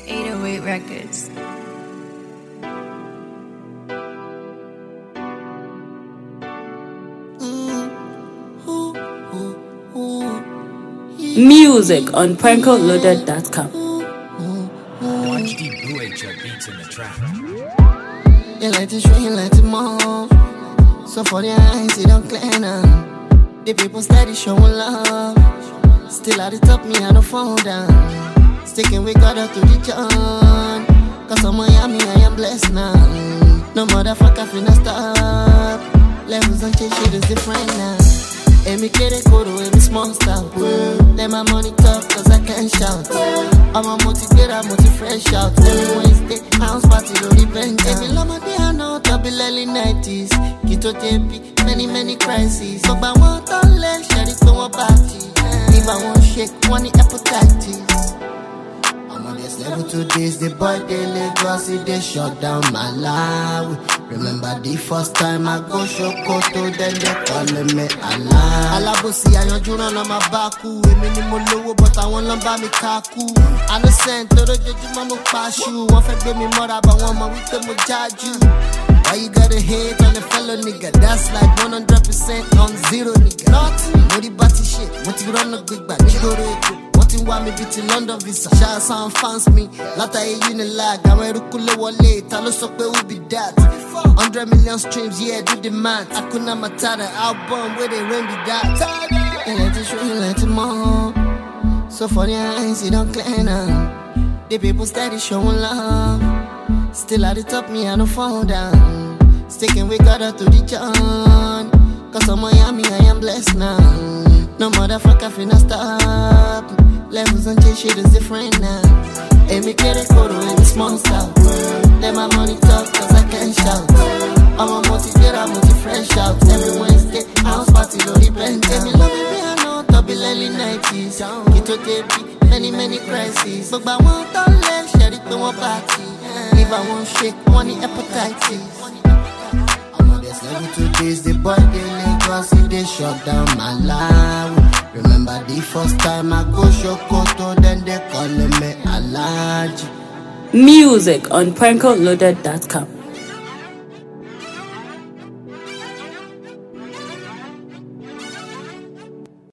808 Records. Music on prankoloaded.com. Watch the Blue H beats in the track. You like to show, you like to move. So for the eyes, you don't clear now. The people steady showing love. Still at the top, me I don't fall down. Sticking with God up to the John. Cause I'm Miami, I am blessed now. No motherfucker finna stop. Levels and change, shit is different now. And me get it go to every small stop. Let my money talk cause I can't shout. I'm a motivator, I'm fresh out. Every Wednesday, house party, no depend. Every lama day I know, double early 90s. Kito JP, many crises. So I want all legs, share it to my party. If I want shake, want the hepatitis. I'm on this level to this, the boy they Lagos, they shut down my life. Remember the first time I go Shokoto, then they calling me Allah. Alabosi, I don't run on my baku. A minimum low, but I want to buy me kaku. I no send to the judge, mama pass you. One for give me mother, but one more week, I'm judge you. Why you gotta hate on the fellow nigga? That's like 100% on zero nigga. Nothing, no the batty shit. What you run a good back, nigga. What you want me beat London visa? Shout some fans me. Lata a unilag. I'm a rukule wale. Talo sokwe will be that. 100 million streams, yeah, do the math. Akuna Matata album where they rain be that. You like to show, you like to move. So for the eyes, you don't clear now. The people steady showing love. Still at the top, me I don't fall down. Sticking with God up to the John. Cause I'm Miami, I am blessed now. No motherfucker finna stop. Levels and change, shit is different now. And me get it go to any small stop. Let my money talk cause I can't shout. I'm a motivator, I'm fresh out. Every Wednesday, house party, no depend. Tell me love me, I know, double early 90s. Kito JP, many crises. But I want all legs, share it to my party. If I want shake, want the hepatitis. I'm on this level to this, the boy they Lagos, they shut down my life. Remember the first time I go Shokoto, then they calling me Alaji. Music on prankoloaded.com.